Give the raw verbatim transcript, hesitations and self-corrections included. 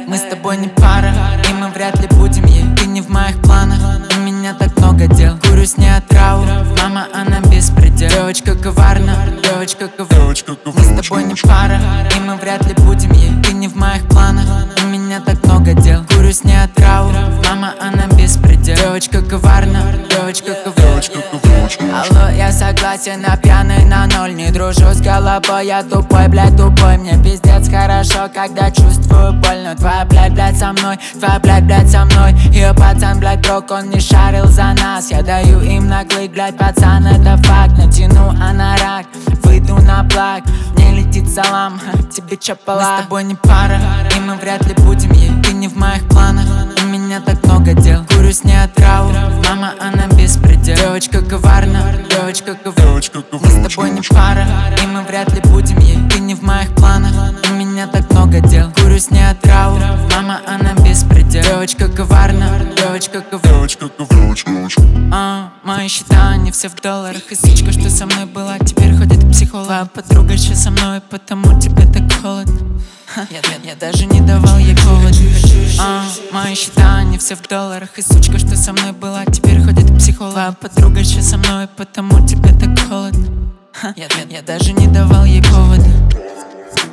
Мы с тобой не пара, и мы вряд ли будем ей. Ты не в моих планах, у меня так много дел. Курю с ней отрау, мама, она беспредел. Девочка коварна, девочка коварна. Мы с тобой не пара, и мы вряд ли будем ей. Ты не в моих планах, у меня так много дел. Курю с ней отрау, мама, она беспредел. Девочка коварна, девочка коварна. Алло, я согласен, на пьяный на ноль. Не дружу с головой, я тупой, блядь, тупой. Мне пиздец хорошо, когда чувствую боль. Но твоя, блядь, блядь, со мной, твоя, блядь, блядь, со мной. Ее пацан, блядь, брок, он не шарил за нас. Я даю им наглый, блядь, пацан, это факт. Натяну анорак, выйду на плак. Мне летит салам, тебе чапала. Мы с тобой не пара, и мы вряд ли будем ей. Ты не в моих планах, у меня так много дел. Курю с ней отрау, мама, она беспредел. Девочка коварна, девочка коварна. Мы с тобой не пара, и мы вряд ли будем ей. Ты не в моих планах, у меня так много дел. Курю с ней отрау, мама, она беспредел. Девочка коварна, девочка коварна. А, мои счета, они все в долларах. И сучка, что со мной была, теперь ходит к психологу. Твоя подруга еще со мной, потому тебе так холодно. Я, я, я даже не давал ей повод. А, мои счета, они все в долларах. И сучка, что со мной была, теперь ходит к психологу. Твоя подруга еще со мной, потому тебе так холодно. Я, я, я даже не давал ей повода.